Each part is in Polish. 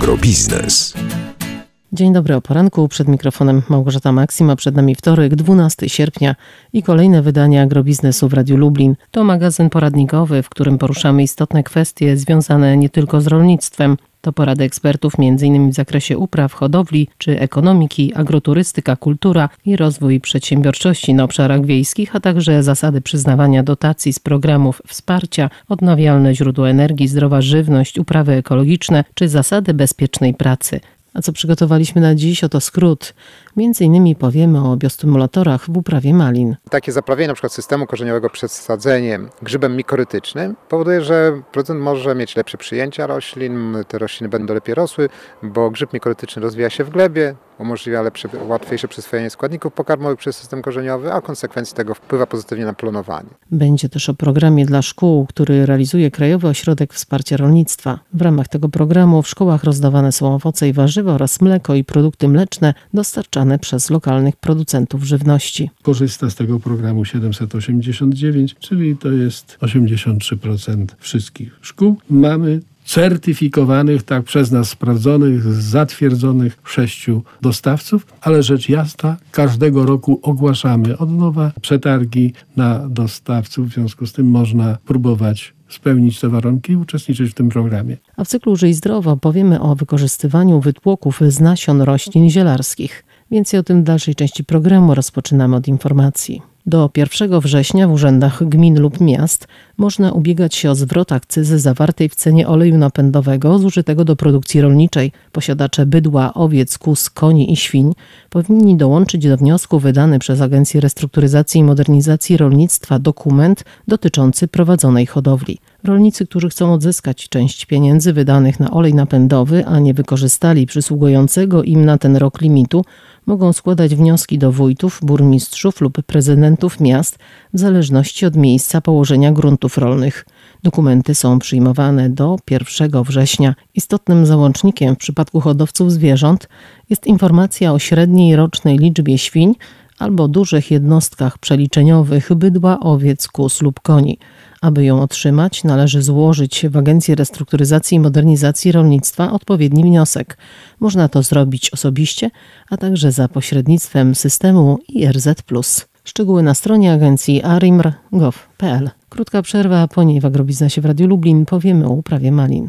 Agrobiznes. Dzień dobry, o poranku. Przed mikrofonem Małgorzata Maksima. Przed nami wtorek, 12 sierpnia i kolejne wydanie Agrobiznesu w Radiu Lublin. To magazyn poradnikowy, w którym poruszamy istotne kwestie związane nie tylko z rolnictwem. To porady ekspertów m.in. w zakresie upraw, hodowli czy ekonomiki, agroturystyka, kultura i rozwój przedsiębiorczości na obszarach wiejskich, a także zasady przyznawania dotacji z programów wsparcia, odnawialne źródła energii, zdrowa żywność, uprawy ekologiczne czy zasady bezpiecznej pracy. A co przygotowaliśmy na dziś? Oto skrót. Między innymi powiemy o biostymulatorach w uprawie malin. Takie zaprawienie np. systemu korzeniowego przed sadzeniem grzybem mikorytycznym powoduje, że producent może mieć lepsze przyjęcia roślin, te rośliny będą lepiej rosły, bo grzyb mikorytyczny rozwija się w glebie, umożliwia łatwiejsze przyswojenie składników pokarmowych przez system korzeniowy, a w konsekwencji tego wpływa pozytywnie na planowanie. Będzie też o programie dla szkół, który realizuje Krajowy Ośrodek Wsparcia Rolnictwa. W ramach tego programu w szkołach rozdawane są owoce i warzywa oraz mleko i produkty mleczne dostarczane przez lokalnych producentów żywności. Korzysta z tego programu 789, czyli to jest 83% wszystkich szkół. Mamy certyfikowanych, tak przez nas sprawdzonych, zatwierdzonych 6 dostawców, ale rzecz jasna, każdego roku ogłaszamy od nowa przetargi na dostawców, w związku z tym można próbować spełnić te warunki i uczestniczyć w tym programie. A w cyklu Żyj Zdrowo powiemy o wykorzystywaniu wytłoków z nasion roślin zielarskich. Więcej o tym w dalszej części programu. Rozpoczynamy od informacji. Do 1 września w urzędach gmin lub miast można ubiegać się o zwrot akcyzy zawartej w cenie oleju napędowego zużytego do produkcji rolniczej. Posiadacze bydła, owiec, kóz, koni i świń powinni dołączyć do wniosku wydany przez Agencję Restrukturyzacji i Modernizacji Rolnictwa dokument dotyczący prowadzonej hodowli. Rolnicy, którzy chcą odzyskać część pieniędzy wydanych na olej napędowy, a nie wykorzystali przysługującego im na ten rok limitu, mogą składać wnioski do wójtów, burmistrzów lub prezydentów miast w zależności od miejsca położenia gruntów rolnych. Dokumenty są przyjmowane do 1 września. Istotnym załącznikiem w przypadku hodowców zwierząt jest informacja o średniej rocznej liczbie świń albo dużych jednostkach przeliczeniowych bydła, owiec, kóz lub koni. Aby ją otrzymać, należy złożyć w Agencji Restrukturyzacji i Modernizacji Rolnictwa odpowiedni wniosek. Można to zrobić osobiście, a także za pośrednictwem systemu IRZ+. Szczegóły na stronie agencji arimr.gov.pl. Krótka przerwa, a po niej w Agrobiznesie w Radiu Lublin powiemy o uprawie malin.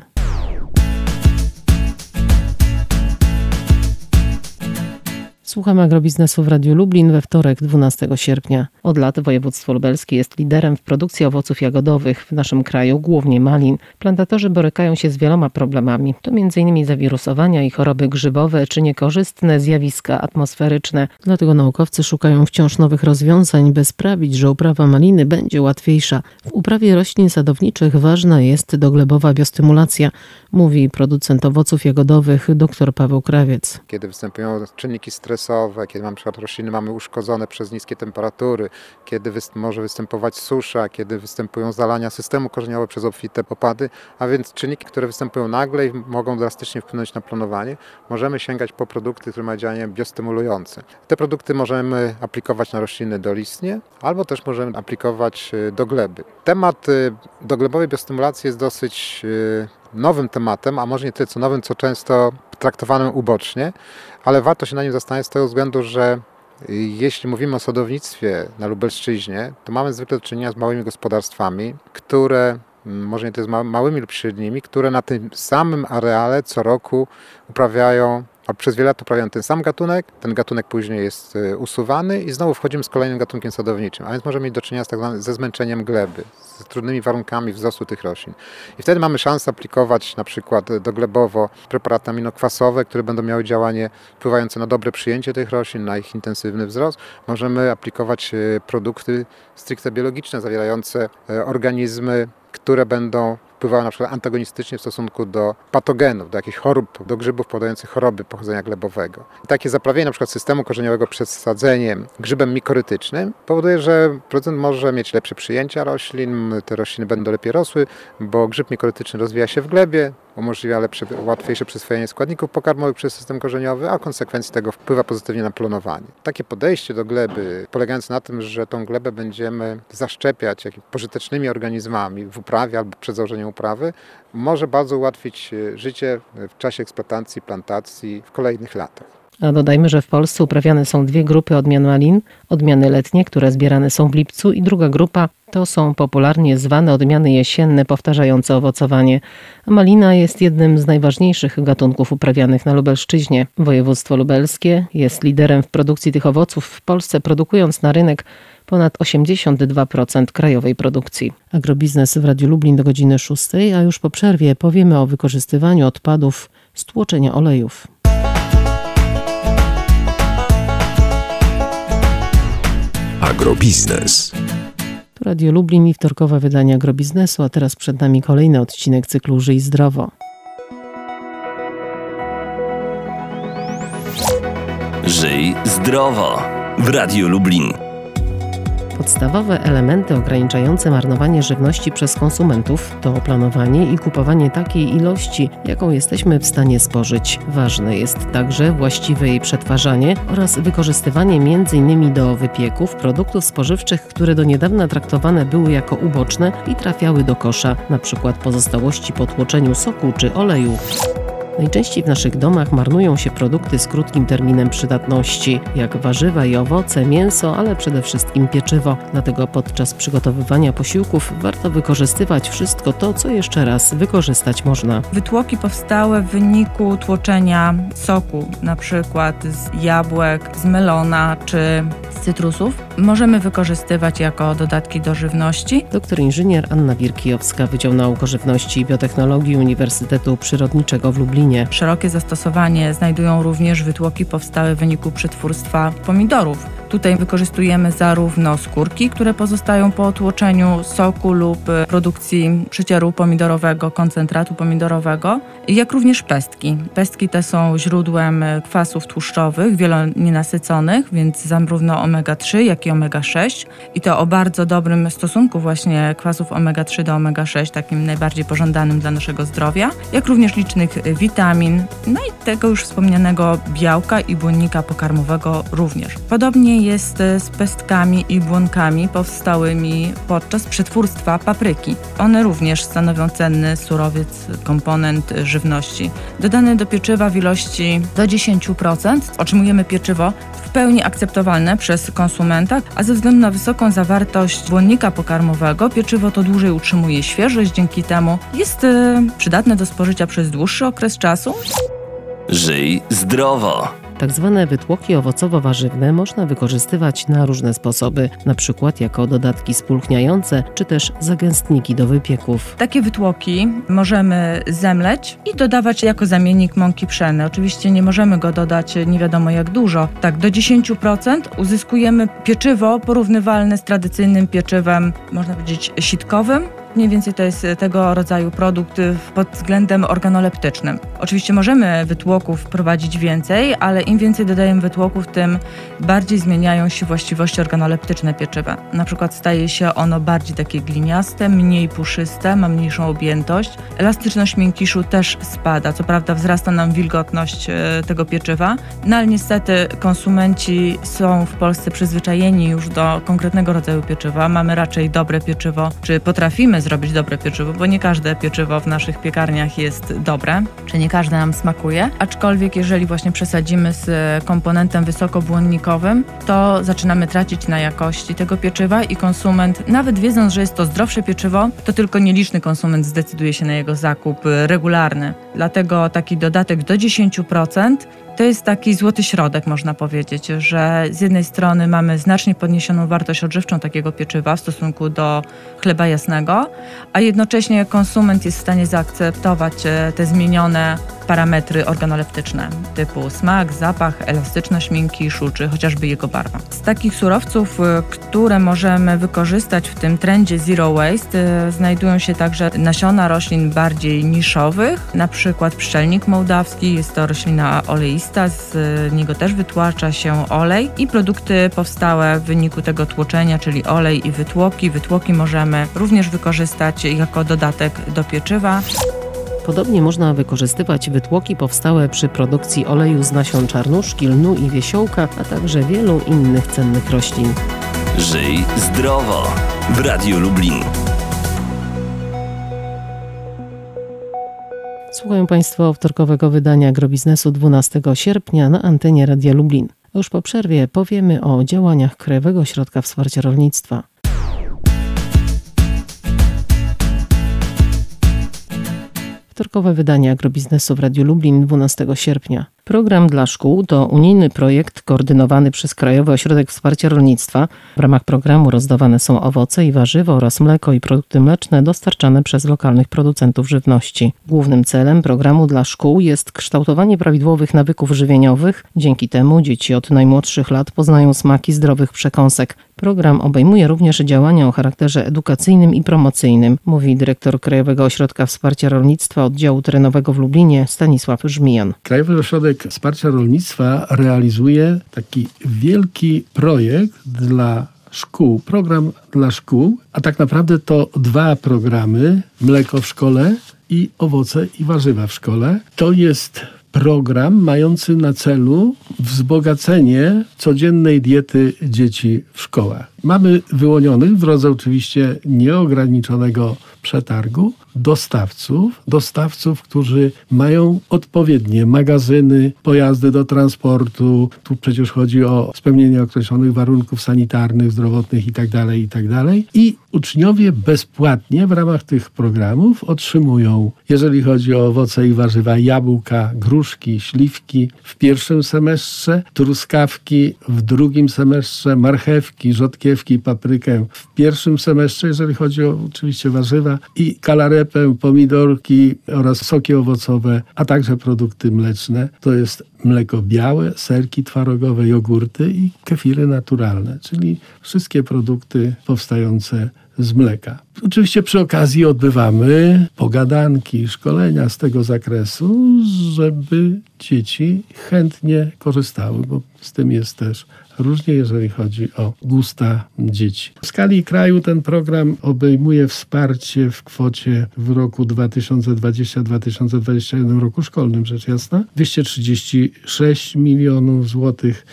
Słuchamy Agrobiznesu w Radiu Lublin we wtorek, 12 sierpnia. Od lat województwo lubelskie jest liderem w produkcji owoców jagodowych w naszym kraju, głównie malin. Plantatorzy borykają się z wieloma problemami. To m.in. zawirusowania i choroby grzybowe czy niekorzystne zjawiska atmosferyczne. Dlatego naukowcy szukają wciąż nowych rozwiązań, by sprawić, że uprawa maliny będzie łatwiejsza. W uprawie roślin sadowniczych ważna jest doglebowa biostymulacja, mówi producent owoców jagodowych dr Paweł Krawiec. Kiedy występują czynniki stresowe, kiedy na przykład rośliny mamy uszkodzone przez niskie temperatury, kiedy może występować susza, kiedy występują zalania systemu korzeniowego przez obfite opady, a więc czynniki, które występują nagle i mogą drastycznie wpłynąć na planowanie, możemy sięgać po produkty, które mają działanie biostymulujące. Te produkty możemy aplikować na rośliny dolistnie, albo też możemy aplikować do gleby. Temat doglebowej biostymulacji jest dosyć nowym tematem, a może nie tyle co nowym, co często traktowanym ubocznie, ale warto się na nim zastanawiać z tego względu, że jeśli mówimy o sadownictwie na Lubelszczyźnie, to mamy zwykle do czynienia z małymi gospodarstwami, które, może nie tyle z małymi lub średnimi, które na tym samym areale co roku uprawiają, a przez wiele lat uprawiają ten sam gatunek, ten gatunek później jest usuwany i znowu wchodzimy z kolejnym gatunkiem sadowniczym, a więc możemy mieć do czynienia ze zmęczeniem gleby, z trudnymi warunkami wzrostu tych roślin. I wtedy mamy szansę aplikować na przykład doglebowo preparaty aminokwasowe, które będą miały działanie wpływające na dobre przyjęcie tych roślin, na ich intensywny wzrost. Możemy aplikować produkty stricte biologiczne, zawierające organizmy, które będą wpływały na przykład antagonistycznie w stosunku do patogenów, do jakichś chorób, do grzybów powodujących choroby pochodzenia glebowego. Takie zaprawienie na przykład systemu korzeniowego przed sadzeniem grzybem mikorytycznym powoduje, że producent może mieć lepsze przyjęcia roślin, te rośliny będą lepiej rosły, bo grzyb mikorytyczny rozwija się w glebie, umożliwia łatwiejsze przyswojenie składników pokarmowych przez system korzeniowy, a konsekwencji tego wpływa pozytywnie na planowanie. Takie podejście do gleby, polegające na tym, że tą glebę będziemy zaszczepiać jakimiś pożytecznymi organizmami w uprawie albo przed założeniem uprawy, może bardzo ułatwić życie w czasie eksploatacji, plantacji w kolejnych latach. A dodajmy, że w Polsce uprawiane są 2 grupy odmian malin. Odmiany letnie, które zbierane są w lipcu, i druga grupa to są popularnie zwane odmiany jesienne powtarzające owocowanie. A malina jest jednym z najważniejszych gatunków uprawianych na Lubelszczyźnie. Województwo lubelskie jest liderem w produkcji tych owoców w Polsce, produkując na rynek ponad 82% krajowej produkcji. Agrobiznes w Radiu Lublin do godziny 6, a już po przerwie powiemy o wykorzystywaniu odpadów z tłoczenia olejów. Agrobiznes. To Radio Lublin i wtorkowe wydanie Agrobiznesu, a teraz przed nami kolejny odcinek cyklu Żyj zdrowo. Żyj zdrowo w Radiu Lublin. Podstawowe elementy ograniczające marnowanie żywności przez konsumentów to planowanie i kupowanie takiej ilości, jaką jesteśmy w stanie spożyć. Ważne jest także właściwe jej przetwarzanie oraz wykorzystywanie m.in. do wypieków produktów spożywczych, które do niedawna traktowane były jako uboczne i trafiały do kosza, np. pozostałości po tłoczeniu soku czy oleju. Najczęściej w naszych domach marnują się produkty z krótkim terminem przydatności, jak warzywa i owoce, mięso, ale przede wszystkim pieczywo. Dlatego podczas przygotowywania posiłków warto wykorzystywać wszystko to, co jeszcze raz wykorzystać można. Wytłoki powstałe w wyniku tłoczenia soku, na przykład z jabłek, z melona czy z cytrusów, możemy wykorzystywać jako dodatki do żywności. Doktor inżynier Anna Wirkijowska, Wydział Nauk o Żywności i Biotechnologii Uniwersytetu Przyrodniczego w Lublinie. Szerokie zastosowanie znajdują również wytłoki powstałe w wyniku przetwórstwa pomidorów. Tutaj wykorzystujemy zarówno skórki, które pozostają po tłoczeniu soku lub produkcji przecieru pomidorowego, koncentratu pomidorowego, jak również pestki. Pestki te są źródłem kwasów tłuszczowych, wielonienasyconych, więc zarówno omega-3, jak i omega-6. I to o bardzo dobrym stosunku właśnie kwasów omega-3 do omega-6, takim najbardziej pożądanym dla naszego zdrowia, jak również licznych witamin, no i tego już wspomnianego białka i błonnika pokarmowego również. Podobnie jest z pestkami i błonkami powstałymi podczas przetwórstwa papryki. One również stanowią cenny surowiec, komponent żywności. Dodane do pieczywa w ilości do 10% otrzymujemy pieczywo w pełni akceptowalne przez konsumenta, a ze względu na wysoką zawartość błonnika pokarmowego pieczywo to dłużej utrzymuje świeżość, dzięki temu jest przydatne do spożycia przez dłuższy okres czasu. Żyj zdrowo. Tak zwane wytłoki owocowo-warzywne można wykorzystywać na różne sposoby, na przykład jako dodatki spulchniające, czy też zagęstniki do wypieków. Takie wytłoki możemy zemleć i dodawać jako zamiennik mąki pszennej. Oczywiście nie możemy go dodać nie wiadomo jak dużo. Tak, do 10% uzyskujemy pieczywo porównywalne z tradycyjnym pieczywem, można powiedzieć, sitkowym. Mniej więcej to jest tego rodzaju produkt pod względem organoleptycznym. Oczywiście możemy wytłoków wprowadzić więcej, ale im więcej dodajemy wytłoków, tym bardziej zmieniają się właściwości organoleptyczne pieczywa. Na przykład staje się ono bardziej takie gliniaste, mniej puszyste, ma mniejszą objętość. Elastyczność miękiszu też spada. Co prawda wzrasta nam wilgotność tego pieczywa, no ale niestety konsumenci są w Polsce przyzwyczajeni już do konkretnego rodzaju pieczywa. Mamy raczej dobre pieczywo, czy potrafimy zrobić dobre pieczywo, bo nie każde pieczywo w naszych piekarniach jest dobre, czy nie każde nam smakuje, aczkolwiek jeżeli właśnie przesadzimy z komponentem wysokobłonnikowym, to zaczynamy tracić na jakości tego pieczywa i konsument, nawet wiedząc, że jest to zdrowsze pieczywo, to tylko nieliczny konsument zdecyduje się na jego zakup regularny. Dlatego taki dodatek do 10% to jest taki złoty środek, można powiedzieć, że z jednej strony mamy znacznie podniesioną wartość odżywczą takiego pieczywa w stosunku do chleba jasnego, a jednocześnie konsument jest w stanie zaakceptować te zmienione parametry organoleptyczne typu smak, zapach, elastyczność miękiszu czy chociażby jego barwa. Z takich surowców, które możemy wykorzystać w tym trendzie Zero Waste, znajdują się także nasiona roślin bardziej niszowych, na przykład pszczelnik mołdawski, jest to roślina oleista, z niego też wytłacza się olej i produkty powstałe w wyniku tego tłoczenia, czyli olej i wytłoki. Wytłoki możemy również wykorzystać jako dodatek do pieczywa. Podobnie można wykorzystywać wytłoki powstałe przy produkcji oleju z nasion czarnuszki, lnu i wiesiołka, a także wielu innych cennych roślin. Żyj zdrowo w Radiu Lublin. Słuchają Państwo wtorkowego wydania Agrobiznesu 12 sierpnia na antenie Radia Lublin. A już po przerwie powiemy o działaniach Krajowego Ośrodka Wsparcia Rolnictwa. Wtorkowe wydanie Agrobiznesu w Radiu Lublin 12 sierpnia. Program dla szkół to unijny projekt koordynowany przez Krajowy Ośrodek Wsparcia Rolnictwa. W ramach programu rozdawane są owoce i warzywa oraz mleko i produkty mleczne dostarczane przez lokalnych producentów żywności. Głównym celem programu dla szkół jest kształtowanie prawidłowych nawyków żywieniowych. Dzięki temu dzieci od najmłodszych lat poznają smaki zdrowych przekąsek. Program obejmuje również działania o charakterze edukacyjnym i promocyjnym, mówi dyrektor Krajowego Ośrodka Wsparcia Rolnictwa Oddziału Terenowego w Lublinie Stanisław Żmijan. Krajowy Ośrodek Wsparcia Rolnictwa realizuje taki wielki projekt dla szkół, program dla szkół, a tak naprawdę to 2 programy, mleko w szkole i owoce i warzywa w szkole. To jest program mający na celu wzbogacenie codziennej diety dzieci w szkołach. Mamy wyłonionych w drodze oczywiście nieograniczonego przetargu dostawców, którzy mają odpowiednie magazyny, pojazdy do transportu. Tu przecież chodzi o spełnienie określonych warunków sanitarnych, zdrowotnych itd. I uczniowie bezpłatnie w ramach tych programów otrzymują, jeżeli chodzi o owoce i warzywa, jabłka, gruszki, śliwki w pierwszym semestrze, truskawki w drugim semestrze, marchewki, rzodkiewki, paprykę w pierwszym semestrze, jeżeli chodzi o oczywiście warzywa, i kalarepę, pomidorki oraz soki owocowe, a także produkty mleczne. To jest mleko białe, serki twarogowe, jogurty i kefiry naturalne, czyli wszystkie produkty powstające z mleka. Oczywiście przy okazji odbywamy pogadanki, szkolenia z tego zakresu, żeby dzieci chętnie korzystały, bo z tym jest też różnie, jeżeli chodzi o gusta dzieci. W skali kraju ten program obejmuje wsparcie w kwocie w roku 2020-2021, roku szkolnym rzecz jasna, 236 milionów złotych,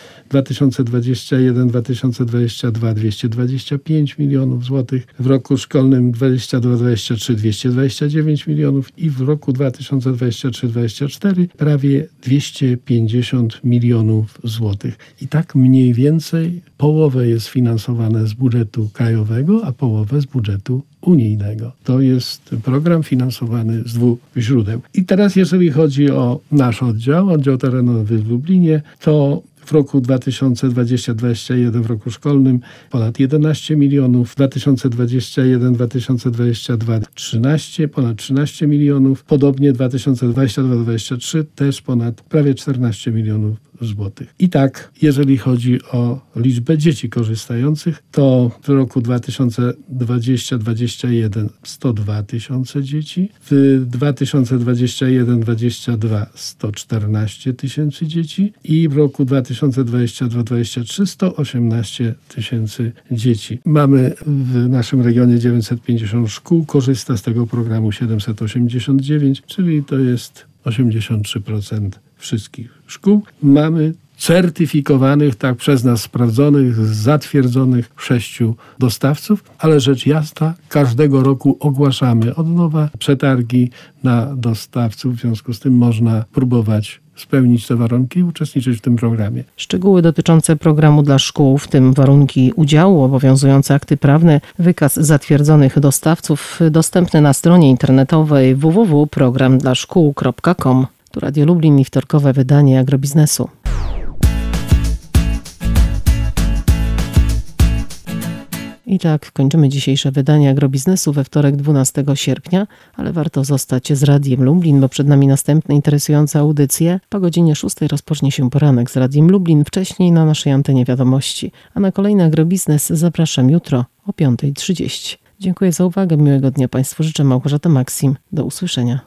2021-2022 225 milionów złotych, w roku szkolnym 22-23 229 milionów i w roku 2023-2024 prawie 250 milionów złotych. I tak mniej więcej połowę jest finansowane z budżetu krajowego, a połowę z budżetu unijnego. To jest program finansowany z 2 źródeł. I teraz jeżeli chodzi o nasz oddział terenowy w Lublinie, to w roku 2020-2021, w roku szkolnym ponad 11 milionów, 2021-2022 ponad 13 milionów, podobnie 2022-2023 też ponad prawie 14 milionów złotych. I tak, jeżeli chodzi o liczbę dzieci korzystających, to w roku 2020-2021 102 tysiące dzieci, w 2021-2022 114 tysięcy dzieci i w roku 2022-2023 118 tysięcy dzieci. Mamy w naszym regionie 950 szkół, korzysta z tego programu 789, czyli to jest 83% wszystkich szkół. Mamy certyfikowanych, tak przez nas sprawdzonych, zatwierdzonych 6 dostawców, ale rzecz jasna, każdego roku ogłaszamy od nowa przetargi na dostawców, w związku z tym można próbować spełnić te warunki i uczestniczyć w tym programie. Szczegóły dotyczące programu dla szkół, w tym warunki udziału, obowiązujące akty prawne, wykaz zatwierdzonych dostawców dostępny na stronie internetowej www.programdlaszkół.com. Tu Radio Lublin i wtorkowe wydanie Agrobiznesu. I tak kończymy dzisiejsze wydanie Agrobiznesu we wtorek 12 sierpnia, ale warto zostać z Radiem Lublin, bo przed nami następne interesujące audycje. Po godzinie 6 rozpocznie się poranek z Radiem Lublin, wcześniej na naszej antenie wiadomości. A na kolejny Agrobiznes zapraszam jutro o 5:30. Dziękuję za uwagę, miłego dnia Państwu życzę, Małgorzata Maksim. Do usłyszenia.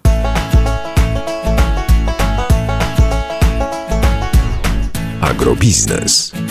Agrobiznes.